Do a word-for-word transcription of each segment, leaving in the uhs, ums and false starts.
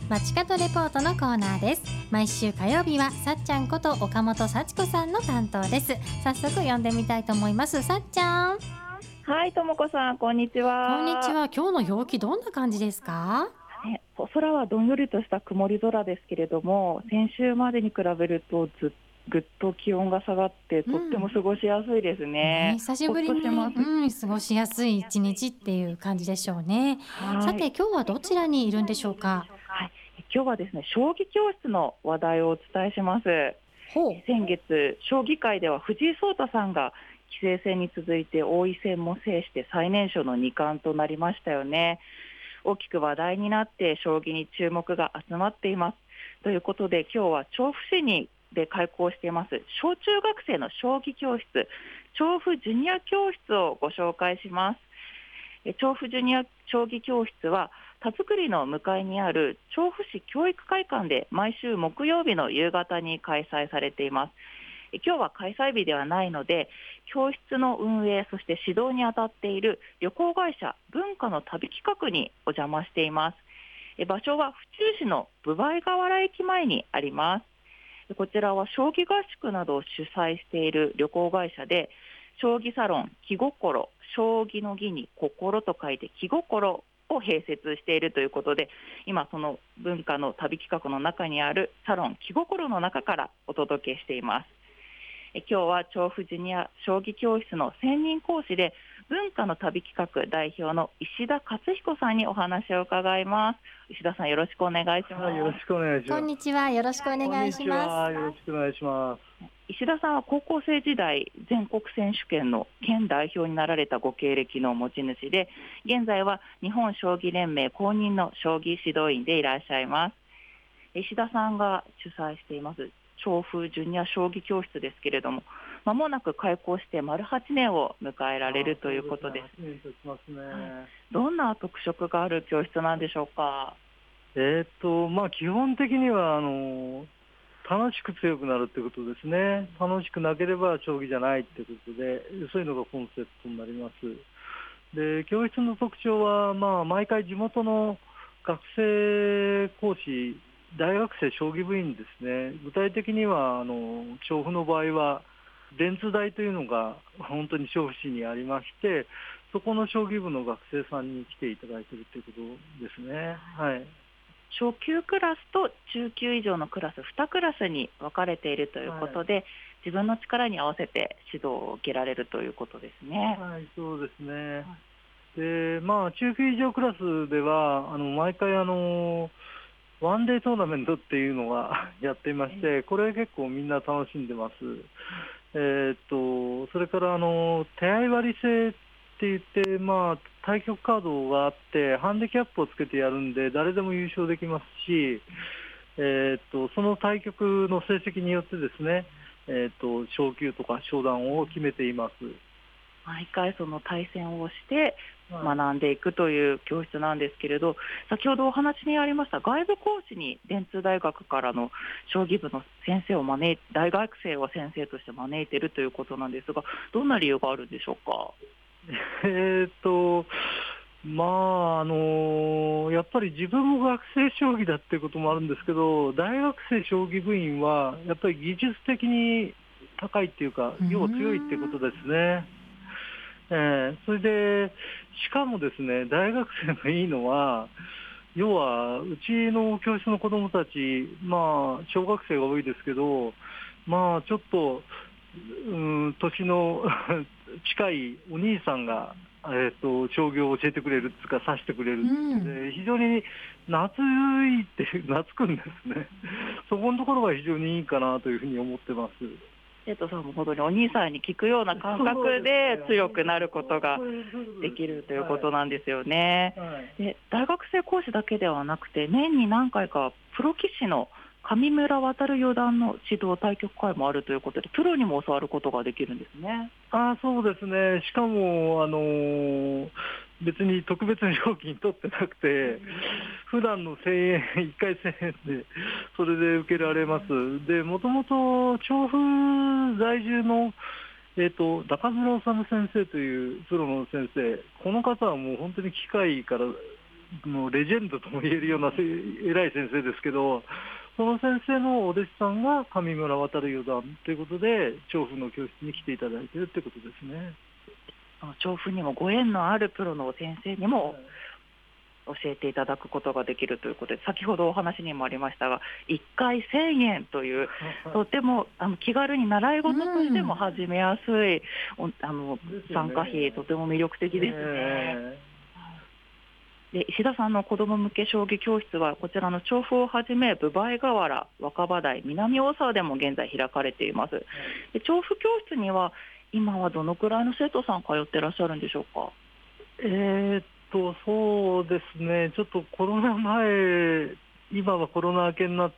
街角レポートのコーナーです。毎週火曜日はさっちゃんこと岡本幸子さんの担当です。早速読んでみたいと思います。さっちゃん。 はい、ともこさん、こんにちは。 こんにちは。今日の陽気どんな感じですか？ ね、空はどんよりとした曇り空ですけれども、先週までに比べるとずぐっと気温が下がって、とっても過ごしやすいですね、 ね。 久しほっぶりに、 としてます。 うん、過ごしやすい一日っていう感じでしょうね。さはい。 て今日はどちらにいるんでしょうか？ はい、今日はですね、将棋教室の話題をお伝えします。 ほう。 先月、将棋界では藤井聡太さんが棋聖戦に続いて王位戦も制して最年少の二冠となりましたよね。大きく話題になって将棋に注目が集まっています。ということで今日は調布市にで開校しています小中学生の将棋教室、調布ジュニア教室をご紹介します。え調布ジュニア将棋教室は田作の向かいにある調布市教育会館で毎週木曜日の夕方に開催されています。今日は開催日ではないので、教室の運営、そして指導に当たっている旅行会社文化の旅企画にお邪魔しています。場所は府中市の分倍河原駅前にあります。こちらは将棋合宿などを主催している旅行会社で、将棋サロン気心、将棋の儀に心と書いて気心を併設しているということで、今その文化の旅企画の中にあるサロン気心の中からお届けしています。今日は調布ジュニア将棋教室の専任講師で文化の旅企画代表の石田勝彦さんにお話を伺います。石田さん、よろしくお願いします。 はい、よろしくお願いします。 こんにちは。よろしくお願いします。 よろしくお願いします。 石田さんは高校生時代全国選手権の県代表になられたご経歴の持ち主で、現在は日本将棋連盟公認の将棋指導員でいらっしゃいます。石田さんが主催しています調布ジュニア将棋教室ですけれども、まもなく開校して丸はちねんを迎えられるということです。 そうですね、はちねん経ちますね。 はい、どんな特色がある教室なんでしょうか？ えーっとまあ、基本的にはあの楽しく強くなるということですね。楽しくなければ将棋じゃないということで、そういうのがコンセプトになります。で、教室の特徴は、まあ、毎回地元の学生講師、大学生将棋部員ですね。具体的にはあの調布の場合は電通大というのが本当に調布市にありまして、そこの将棋部の学生さんに来ていただいているということですね。はい。 初級クラスと中級以上のクラスにクラスに分かれているということで、はい、自分の力に合わせて指導を受けられるということですね。 はい、そうですね。はい、で、まあ中級以上クラスではあの毎回あのワンデートーナメントっていうのがやっていまして、これ結構みんな楽しんでます。えー、っとそれからあの手合割り制って言って、まあ、対局カードがあってハンディキャップをつけてやるんで誰でも優勝できますし、えー、っとその対局の成績によってですね、えー、っと昇級とか昇段を決めています。 毎回その対戦をして学んでいくという教室なんですけれど、先ほどお話にありました外部講師に電通大学からの将棋部の先生を招いて、大学生を先生として招いているということなんですが、どんな理由があるんでしょうか？ えーとまああのやっぱり自分も学生将棋だっていうこともあるんですけど、大学生将棋部員はやっぱり技術的に高いっていうか、要は強いっていうことですね。えー、それでしかもですね、大学生がいいのは、要はうちの教室の子どもたち、まあ小学生が多いですけど、まあちょっとうん、年の近いお兄さんが、えー、と将棋を教えてくれるっていうか指してくれるっていうで、うん、非常に懐いて懐くんですね。そこのところが非常にいいかなというふうに思ってます。 生徒さんも本当にお兄さんに聞くような感覚で強くなることができるということなんですよね。で、大学生講師だけではなくて年に何回かプロ棋士の上村渡四段の指導対局会もあるということで、プロにも教わることができるんですね。 あ、そうですね。しかも、あのー、別に特別に料金取ってなくて、普段のせんえん、いっかいせんえんで、それで受けられます。で、もともと調布在住の、えーと、中村修先生というプロの先生、この方はもう本当に機械からもうレジェンドとも言えるようなせ偉い先生ですけど、その先生のお弟子さんが上村渡四段ということで、調布の教室に来ていただいているということですね。 あの調布にもご縁のあるプロの先生にも教えていただくことができるということで、先ほどお話にもありましたが、いっかいせんえんという、とてもあの気軽に習い事としても始めやすい、うん、あの参加費、とても魅力的ですね。えーで石田さんの子ども向け将棋教室はこちらの調布をはじめ分倍河原、若葉台、南大沢でも現在開かれています。で調布教室には今はどのくらいの生徒さん通ってらっしゃるんでしょうか。 えーっとそうですね、ちょっとコロナ前、今はコロナ明けになって、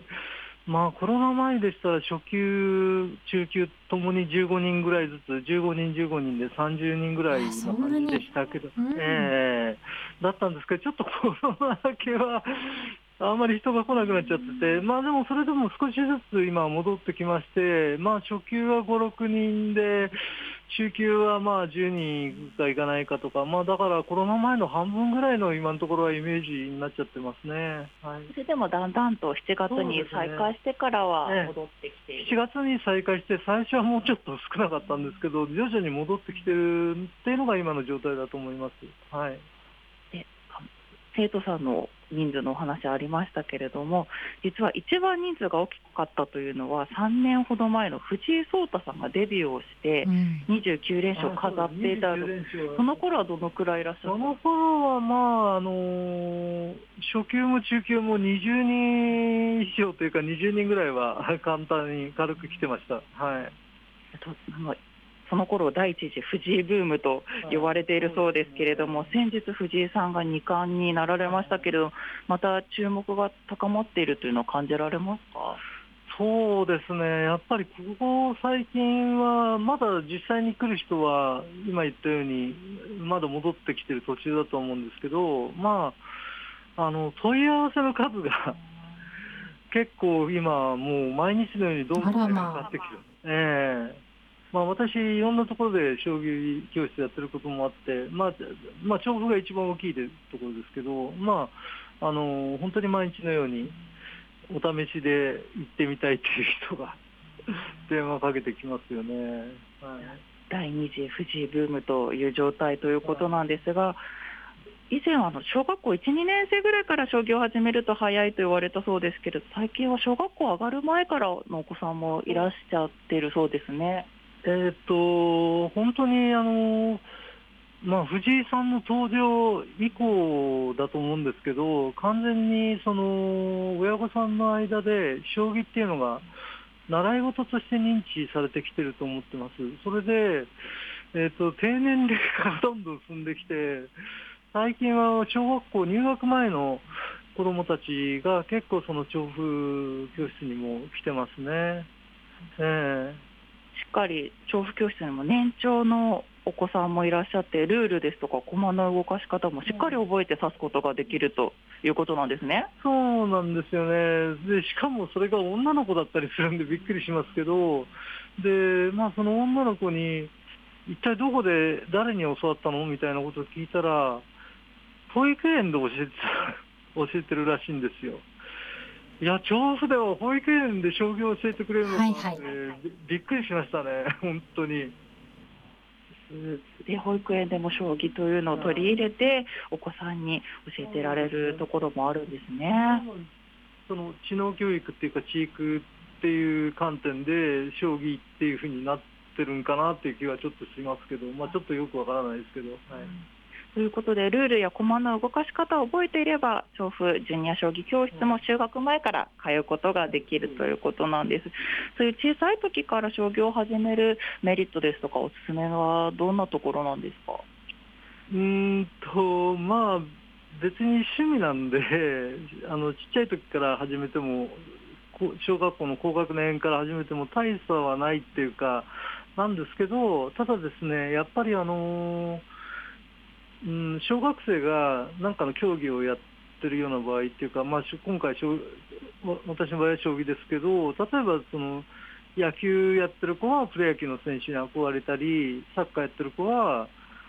まあ、コロナ前でしたら初級、中級ともにじゅうごにんぐらいずつ、じゅうごにん、じゅうごにんでさんじゅうにんぐらいの感じでしたけど、 うん、 えー、だったんですけど、ちょっとコロナ明けはあんまり人が来なくなっちゃってて、まあでもそれでも少しずつ今戻ってきまして、まあ初級はご、ろくにんで、中級はまあじゅうにんかいかないかとか、まあだからコロナ前の半分ぐらいの今のところはイメージになっちゃってますね。はい、 それでもだんだんとしちがつに再開してからは戻ってきている、 しちがつに再開して、最初はもうちょっと少なかったんですけど、徐々に戻ってきてるっていうのが今の状態だと思います。はい、 で生徒さんの人数のお話ありましたけれども、実は一番人数が大きかったというのはさんねんほど前の藤井聡太さんがデビューをしてにじゅうきゅうれんしょうを飾っていたの、うん、その頃はどのくらいいらっしゃったんですか。 その頃は、まああのー、初級も中級もにじゅうにん以上というかにじゅうにんぐらいは簡単に軽く来てました。はい、 あのその頃第一次藤井ブームと呼ばれているそうですけれども、先日藤井さんがに冠になられましたけれど、また注目が高まっているというのを感じられますか。 そうですね、やっぱりここ最近はまだ実際に来る人は今言ったようにまだ戻ってきている途中だと思うんですけど、まあ、あの問い合わせの数が結構今もう毎日のようにどんどんかかってきてる。ええまあ、私、いろんなところで将棋教室やってることもあって、まあまあ、調布が一番大きいところですけど、まあ、あの本当に毎日のようにお試しで行ってみたいっていう人が電話かけてきますよね。はい、 第二次藤井ブームという状態ということなんですが、以前はあの小学校いち、にねんせいぐらいから将棋を始めると早いと言われたそうですけど、最近は小学校上がる前からのお子さんもいらっしゃっているそうですね。 えー、と本当にあの、まあ、藤井さんの登場以降だと思うんですけど、完全にその親御さんの間で将棋っていうのが習い事として認知されてきてると思ってます。それで、えー、と低年齢からどんどん進んできて、最近は小学校入学前の子どもたちが結構その調布教室にも来てますね。えーしっかり調布教室にも年長のお子さんもいらっしゃって、ルールですとか駒の動かし方もしっかり覚えて指すことができるということなんですね。 そうなんですよね。でしかもそれが女の子だったりするんでびっくりしますけど、で、まあ、その女の子に一体どこで誰に教わったのみたいなことを聞いたら、保育園で教えて教えてるらしいんですよ。いや、調布では保育園で将棋を教えてくれるのか、はいはい、えー、び, びっくりしましたね、本当に。 で保育園でも将棋というのを取り入れてお子さんに教えてられるところもあるんですね。 その知能教育っていうか知育っていう観点で将棋っていうふうになってるんかなっていう気はちょっとしますけど、まあ、ちょっとよくわからないですけど、はい、 ということでルールや駒の動かし方を覚えていれば調布ジュニア将棋教室も就学前から通うことができるということなんです。そういう小さい時から将棋を始めるメリットですとかおすすめはどんなところなんですか。 うーんとまあ別に趣味なんであのちっちゃい時から始めても小学校の高学年から始めても大差はないっていうかなんですけど、ただですねやっぱりあのーうん、小学生が何かの競技をやってるような場合っていうか、まあ、今回私の場合は将棋ですけど、例えばその野球やってる子はプロ野球の選手に憧れたり、サッカーやってる子は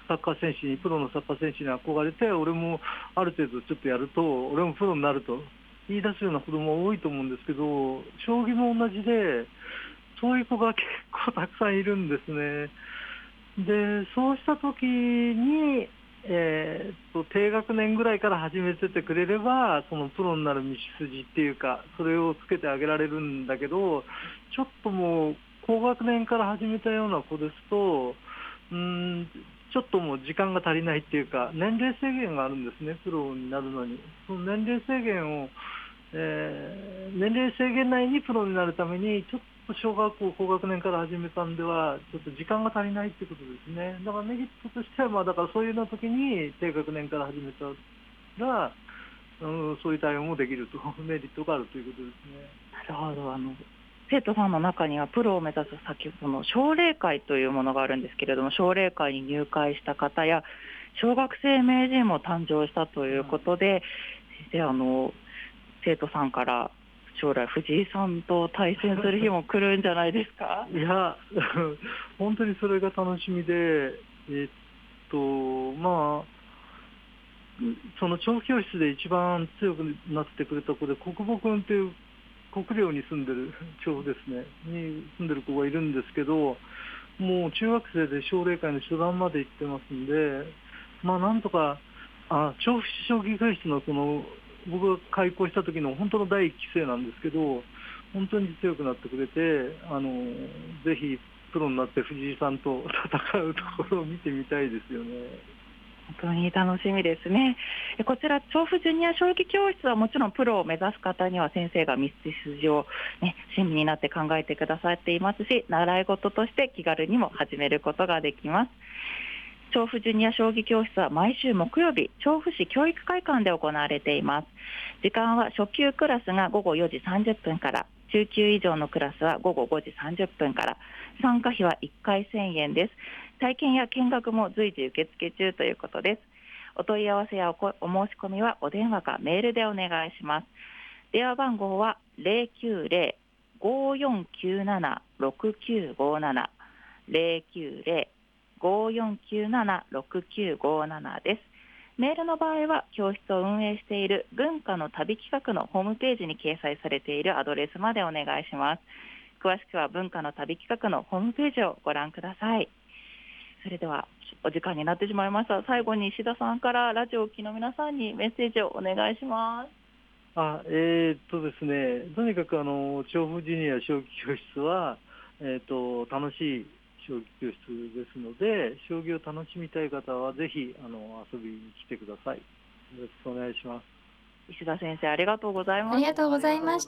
サッカー選手にプロのサッカー選手に憧れて、俺もある程度ちょっとやると俺もプロになると言い出すような子供も多いと思うんですけど、将棋も同じでそういう子が結構たくさんいるんですね。でそうした時に、えー、っと低学年ぐらいから始めててくれれば、そのプロになる道筋っていうかそれをつけてあげられるんだけど、ちょっともう高学年から始めたような子ですと、うーんちょっともう時間が足りないっていうか、年齢制限があるんですね、プロになるのに。その年齢制限を、えー、年齢制限内にプロになるために、ちょっと小学校高学年から始めたんでは、ちょっと時間が足りないってことですね。だからメリットとしては、まあ、だからそういうような時に低学年から始めたら、うん、そういう対応もできると、メリットがあるということですね。 なるほど。あの生徒さんの中にはプロを目指す先ほどの奨励会というものがあるんですけれども、奨励会に入会した方や小学生名人も誕生したということで、先生、あの生徒さんから将来藤井さんと対戦する日も来るんじゃないですか？ いや本当にそれが楽しみで、えっとまあその調布教室で一番強くなってくれた子で、国母君という国領に住んでる調布ですねに住んでる子がいるんですけど、もう中学生で奨励会の初段まで行ってますんで、まあなんとかあ調布市将棋教室のその僕が開校した時の本当の第一期生なんですけど、本当に強くなってくれて、あのぜひプロになって藤井さんと戦うところを見てみたいですよね。 本当に楽しみですね。こちら調布ジュニア将棋教室はもちろんプロを目指す方には先生が道筋を、ね、親身になって考えてくださっていますし、習い事として気軽にも始めることができます。調布ジュニア将棋教室は毎週木曜日、調布市教育会館で行われています。時間は初級クラスがごごよじさんじゅっぷんから、中級以上のクラスはごごごじさんじゅっぷんから、参加費はいっかいせんえんです。体験や見学も随時受付中ということです。お問い合わせや お, お申し込みはお電話かメールでお願いします。電話番号は ゼロきゅうゼロ ごーよんきゅうなな ろくきゅうごなな ゼロきゅうゼロ ごーよんきゅうなな ろくきゅうごなな です。メールの場合は教室を運営している文化の旅企画のホームページに掲載されているアドレスまでお願いします。詳しくは文化の旅企画のホームページをご覧ください。それではお時間になってしまいました。最後に石田さんからラジオを聴きの皆さんにメッセージをお願いします。 あえー、っとですね、とにかくあの調布ジュニア将棋教室は、えー、っと楽しい将棋教室ですので、将棋を楽しみたい方はぜひあの遊びに来てください。よろしくお願いします。 石田先生、ありがとうございました。 ありがとうございました。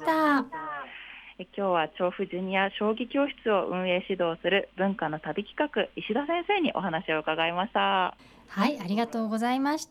今日は調布ジュニア将棋教室を運営指導する文化の旅企画、石田先生にお話を伺いました。 はい、ありがとうございました。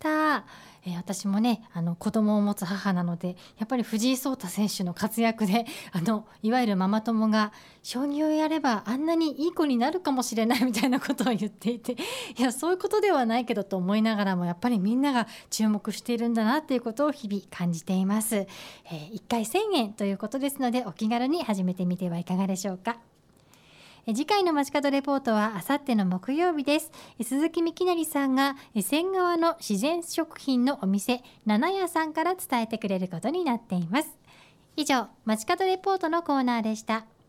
えー、私もね、あの子供を持つ母なので、やっぱり藤井聡太選手の活躍で、あのいわゆるママ友が将棋をやればあんなにいい子になるかもしれないみたいなことを言っていて、いやそういうことではないけどと思いながらも、やっぱりみんなが注目しているんだなっていうことを日々感じています。えー、いっかいせんえんということですので、お気軽に始めてみてはいかがでしょうか。次回の街角レポートはあさっての木曜日です。鈴木みきなりさんが仙川の自然食品のお店七屋さんから伝えてくれることになっています。以上、街角レポートのコーナーでした。